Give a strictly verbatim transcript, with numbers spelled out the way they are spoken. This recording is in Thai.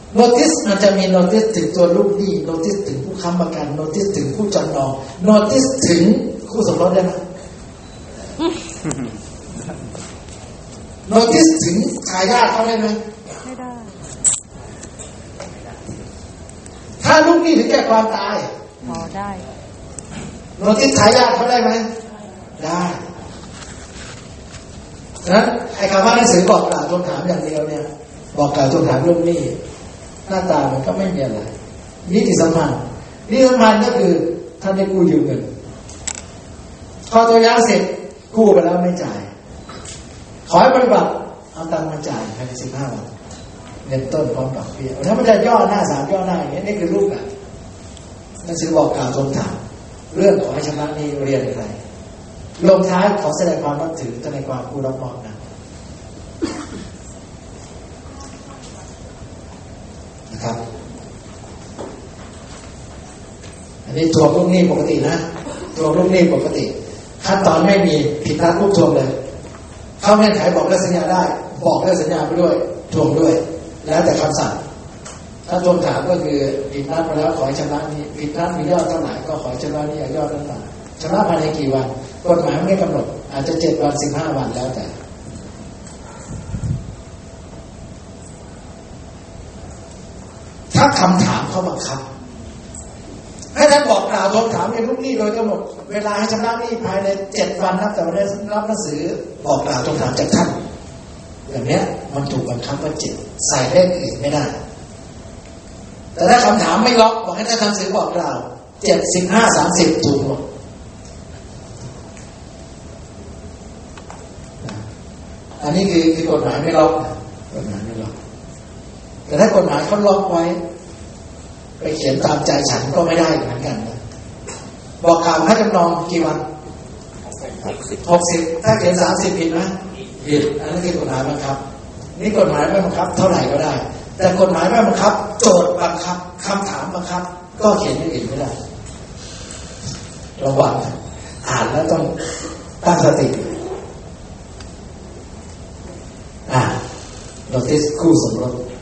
โนติสมันจะมีโนติสถึงตัวลูกหนี้โนติสถึงผู้ค้ำประกันโนติสถึงผู้จำนองโนติสถึงคู่สมรสได้ไหมโนติสถึงทายาทเขาได้ไหมไม่ได้ถ้าลูกหนี้ถึงแก่ความตายพอได้โนติสทายาทเขาได้ไหมได้ฉะนั้นไอ้คำว่าหนังสือบอกกล่าวทวงถามอย่างเดียวเนี่ยบอกกล่าวทวงถามลูกหนี้หน้าตามันก็ไม่มีอะไรนิติสัมพันธ์นิติสัมพันธ์ก็คือท่านได้กู้ยืมเงินพอตัวอย่างเสร็จกู้ไปแล้วไม่จ่ายขอให้ปฏิบัติเอาตังค์มาจ่ายภายในสิบห้าวันเงินต้นพร้อมดอกเบี้ยถ้ามันจะย่อหน้าสามย่อหน้าอย่างนี้นี่คือรูปแบบหนังสือบอกกล่าวทวงถามเรื่องขอให้ชำระหนี้เรียนใครลงท้ายขอแสดงความนับถือทนายความผู้รับมอบนั้นนะครับอันนี้ทวงลูกหนี้ปกตินะทวงลูกหนี้ปกติขั้นตอนไม่มีผิดนัดลูกทวงเลยเข้าเงื่อนไขบอกเลิกสัญญาได้บอกเลิกสัญญาไปด้วยทวงด้วยแล้วแต่คำสั่งถ้าทวงถามก็คือผิดนัดไปแล้วขอให้ชำระนี้ผิดนัดมียอดเท่าไหร่ก็ขอให้ชำระนี้ยอดเท่าไหร่ชำระภายในกี่วันกฎหมายไม่กำหนดอาจจะเจ็ดวันสิบห้าวันแล้วแต่ถ้าคำถามเขาบังคับให้ท่านบอกกล่าวทวงถามในลูกหนี้โดยกำหนดเวลาให้ชำระหนี้ภายในเจ็ดวันนับแต่วันได้รับหนังสือบอกกล่าวทวงถามจากท่านอย่างนี้มันถูกบังคับว่าเจ็ดใส่เลขอื่นไม่ได้แต่ถ้าคำถามไม่ล็อกบอกให้ท่านทำหนังสือบอกกล่าวเจ็ดสิบห้าสามสิบถูกหมดอันนี้คือคือกฎหมายไม่ล็อกกฎหมายไม่ล็อกแต่ถ้ากฎหมายเขาล็อกไว้ไปเขียนตามใจฉันก็ไม่ได้เหมือนกันนะบอกกล่าวให้จำนองกี่วันหกสิบหกสิบถ้าเขียนสามสิบผิดไหมผิดอันนั้นคือกฎหมายบังคับนี่กฎหมายไม่บังคับเท่าไหร่ก็ได้แต่กฎหมายไม่บังคับโจทย์บังคับคำถามบังคับก็เขียนอย่างอื่นไม่ได้ระวังอ่านแล้วต้องตั้งสติอ่าโนติสคู่สมรส